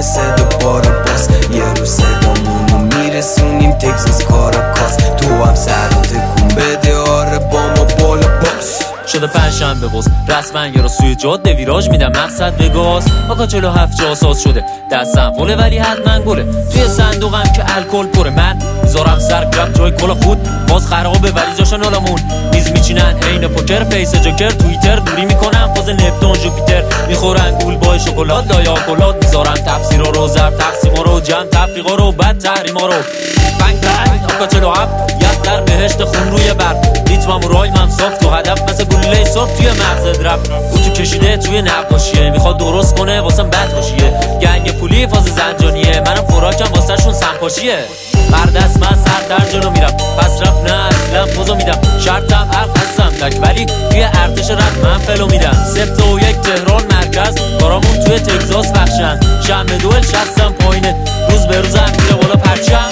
بمونه صدا بارا باز. یه روز صدامونو میرسونیم تگزاس کاراکاس. تو هم سر رو تکون بده آره با ما بالا باش. شده پنجشنبه باز رسما یه رو سوی جاده ویراژ میدم مقصد وگاس. آقا 47 جا ساز شده دستم فوله ولی حتما گله. توی صندوقم که الکل پره من میذارم سر گرم جای کلا خود باز خرابه ولی جاشن آلامون میز میچینن عین پوکر فیس جوکر. توییتر دوری میکنم فاز نپتون جوپیتر میخورن گول با شکلات لایا میذارم تفسیرا رو ضرب تقسیما رو جمع تفریقا رو بعد تحریما رو بنگ بنگ. آقا 47 یاد در بهشت خون روی برق ریتمم و رایمم صاف تو هدف مثل گلوله صاف توی مغزت رفت. او تو کشیده توی نقاشیه میخواد درست کنه واسم بد باشیه. گنگ پولی فاز زنجانیه منم خوراکم واسه شون سمپاشیه. بردست من سر در جلو میرم پس رفت نه اصلا پوزو میدم. شرطم عقل هستم تک ولی توی ارتش رد من فلو میدم. 3-1 تهران مرکز کارامون توی تگزاس بخشن. شمع دوئل شستم پایینه روز به روز هم میره بالا پرچم.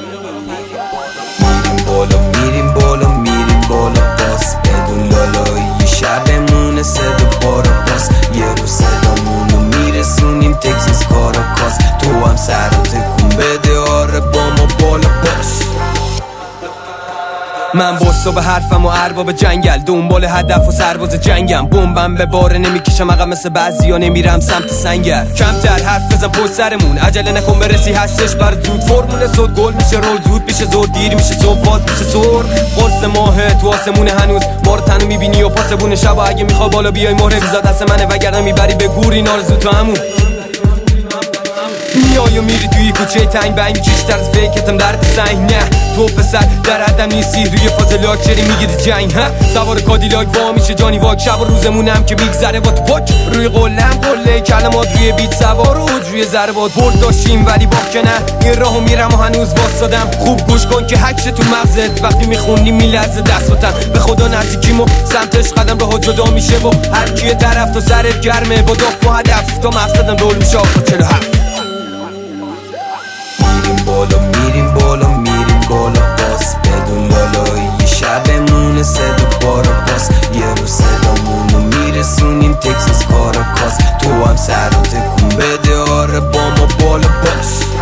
میریم بالا باز بدون لالایی شبمونه صدا بارا باز. یه روز صدامونو میرسونیم تگزاس کاراکاس. تو هم سر رو تکون بده آره با ما بالا باش. من باسا به حرفم و ارباب جنگل دنبال هدف و سرباز جنگم. بمبم به باره نمیکشم عقب مثل بعضیا نمیرم سمت سنگر. کمتر حرف بزن پشت سرمون عجله نکن برسی هستش بر زود. فرمول صد گل میشه رول زود میشه زور دیر میشه صبح باز میشه سور. قرص ماه تو آسمونه هنوز مار تنو میبینی و پاسبون شب. اگه میخوای بالا بیای مهره ویزا دست منه وگرنه میبری به گور این آرزو تو همون. میای و میری توی کوچه تنگ بنگ میکشی طرز فیکتم درد سنگ. نه تو پسر در عدم نیستی روی فاز لاکچری میگیری جنگ. سوار کادیلاک وا میشه جانی واک شب و روزمونم که میگذره با تو پک. روی قلم قله کلمات روی بیت سوار و روی ضربات برد داشتیم ولی باک که نه این راهو میرم و هنوز واسادم. خوب گوش کن که حکش تو مغزت وقتی میخونی میلرزه دستاتم. به خدا نزدیکیم و سمتش قدم راه جدا میشه و هر کی طرف تو سرت گرمه با داف و هدف تا مقصدم رول میشه. آقا 47 میریم بالا باز بدون لالایی شبمونه صدا بارا باز. یه روز صدامونو میرسونیم تگزاس کاراکاس. تو هم سر رو تکون بده آره با ما بالا باش.